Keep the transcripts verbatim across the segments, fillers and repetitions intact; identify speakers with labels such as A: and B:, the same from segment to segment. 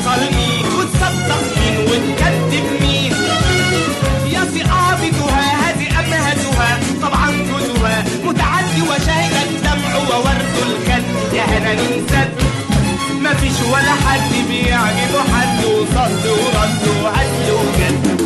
A: توصل مين وتصدق مين وتكذب مين؟ يا صعابتها هذه أمهاتها طبعا جوزها متعدي وشاهد الدمع وورد الخد يا هنا ننسد. مفيش ولا حد بيعجبه حد وصد ورد وهزل وجد.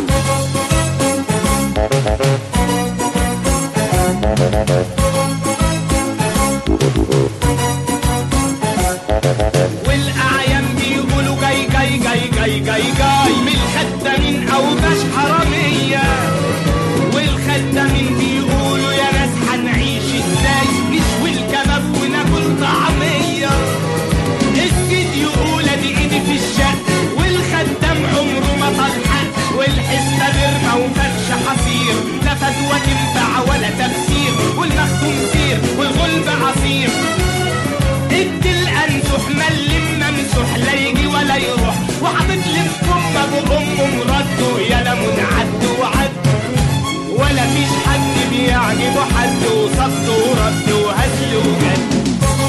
A: والأعيان بيقولوا جاي جاي جاي جاي جاي جاي من الخدامين أوباش حرامية. والخدامين بيقولوا يا ناس هنعيش ازاي نشوي الكباب وناكل طعمية. السيد يقول ادي ايدي في الشق والخدام عمره ما طال حق والحسة برمى وفرش حصير لا فتوى تنفع ولا تفسير والمختوم سير والغلب عصير. ادي الانسح ملم ممسوح لا يجي ولا يروح وحاطط لي في كم ابو امه مرده يا لمون عد وعد. ولا فيش حد بيعجبه حد وصد ورد وهزل وجد.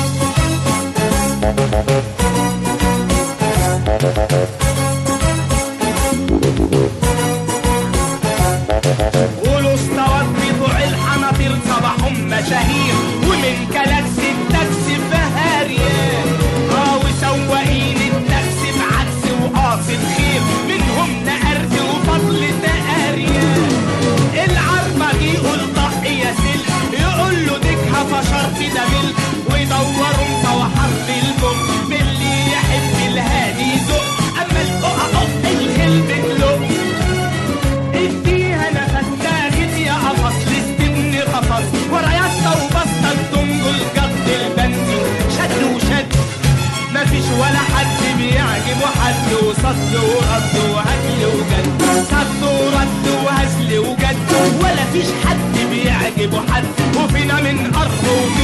A: قولوا استوت بطوع الحناطير صباحهم مشاهير ومن كلاكس التاكسي بهاريان. اه وسواقين التاكسي بعكس وقاصد خير منهم نقرد وفضل تقاريان. العربة دي يقول طق يا سلك يقول له ديكها فشرت ده ملك ويدوروا مصوحر في البوم باللي يحب الهادي يزق اما القطع الخل بتلق. اديها نفس تاخد يا قفص لستبني قفص ورا يسطا وبسطا الدنجل جد البنزين شد وشد. مفيش ولا حد بيعجبه حد وصد ورد وهزل وجد. صد ورد وهزل وجد ولا فيش حد بيعجبه حد وفينا من أرض